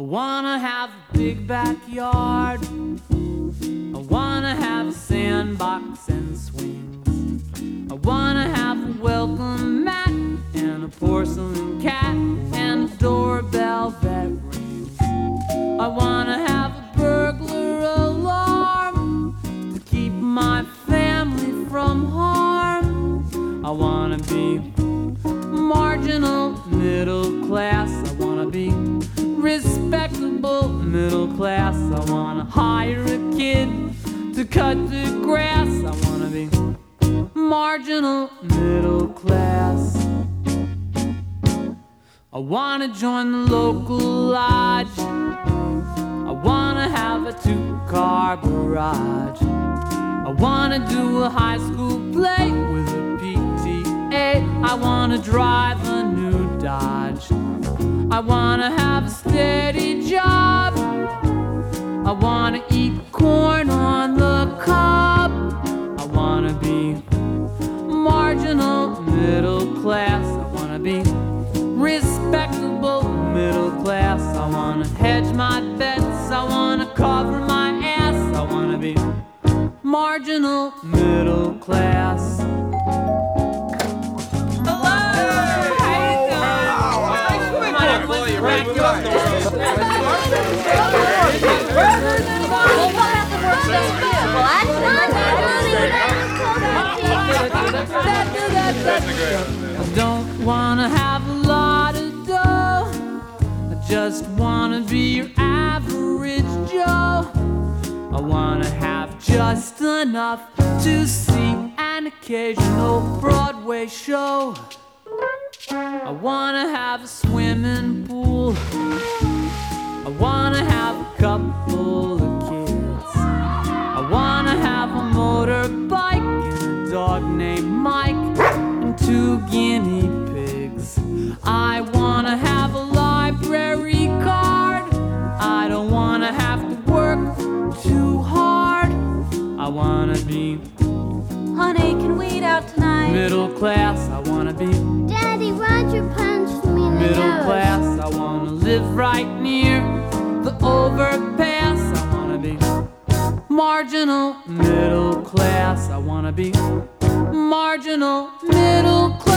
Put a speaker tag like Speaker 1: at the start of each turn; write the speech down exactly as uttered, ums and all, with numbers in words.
Speaker 1: wanna have a big backyard. I wanna have a sandbox and swings. I wanna have a welcome mat and a porcelain cat and a doorbell that rings. I wanna have a burglar alarm to keep my family from harm. I wanna be marginal middle class. I wanna be respectable middle class. I wanna hire a kid to cut the grass. I wanna be marginal middle class. I wanna join the local lodge. I wanna have a two-car garage. I wanna do a high school play with a P T A. I wanna drive a new Dodge. I wanna have a steady job. I wanna eat corn on the cob. I wanna be marginal middle class. I wanna be respectable middle class. I wanna hedge my bets. I wanna cover my ass. I wanna be marginal middle class. I don't wanna have a lot of dough. I just wanna be your average Joe. I wanna have just enough to see an occasional Broadway show. I wanna have a swimming pool. I wanna have a couple of kids. I wanna have a motorbike and a dog named Mike and two guinea pigs. I wanna have a library card. I don't wanna have to work too hard. I wanna be
Speaker 2: Honey, can we eat out tonight?
Speaker 1: middle class. I wanna be
Speaker 3: Daddy, Roger punched me in the
Speaker 1: middle
Speaker 3: nose.
Speaker 1: class. I wanna live right near the overpass. I wanna be marginal middle class. I wanna be marginal middle class.